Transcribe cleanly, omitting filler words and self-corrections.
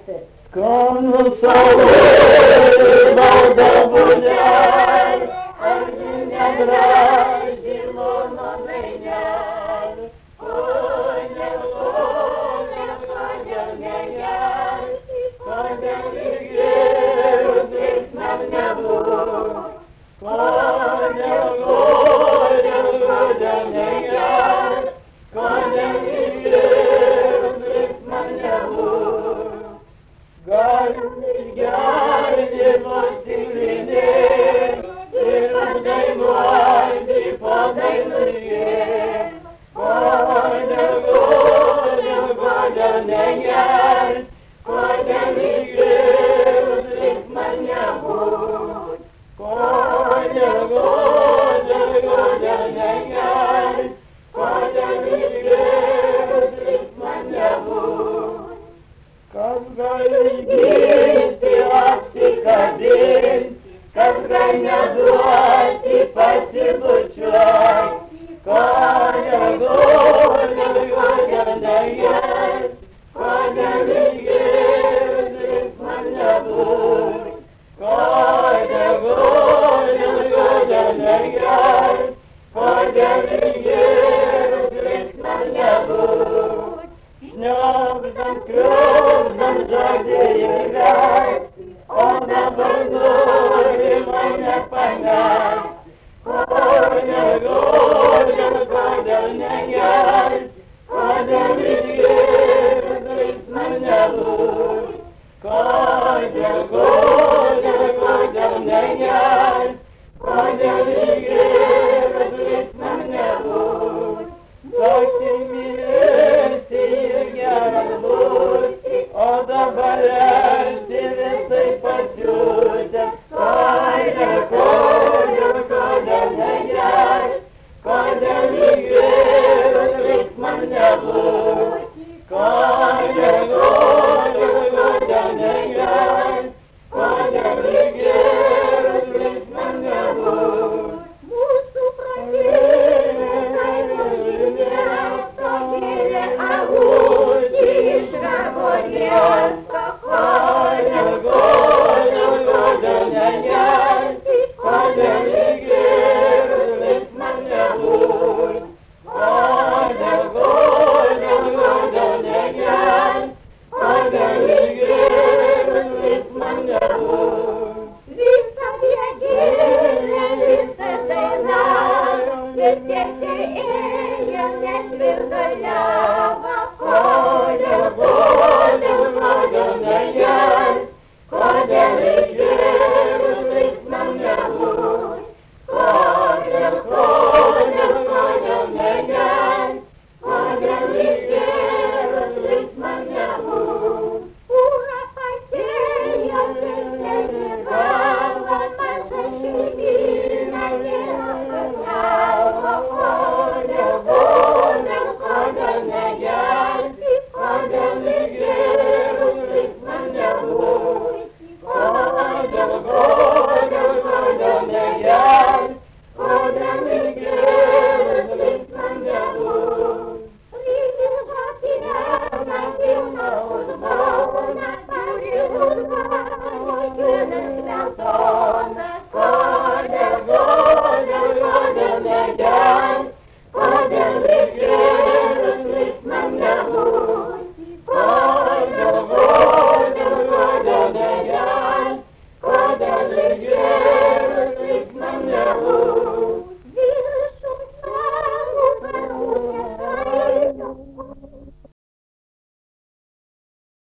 Skąd soły woda budziar, arginia brać, zimono zmieniar. Konia, konia, konia zmieniar, konia ligieru, zwiedz na mnie wór. Konia, konia, konia zmieniar, konia ligieru, zwiedz na mnie wór. Garnie postigliny, ty podaj młody, podaj ludzie. Konia, konia, konia zmieniar, konia ligieru, zwiedz na mnie wór. Konia, konia, konia zmieniar, konia ligieru, zwiedz na mnie wór. Kazgayın aksi kadın, kazganya duati pasi bucay. Konya gonya gonya nayar, konya ligir zismanya bur. Konya gonya gonya nayar, konya ligir zismanya bur. Śniadam krównym żagieje gać, ona węglory moja spajnać. Konia, konia, konia nęgar, konia ligir zryc na mnie wór. Konia, konia, konia nęgar, konia ligir zryc na mnie wór. Zaki mi o da bare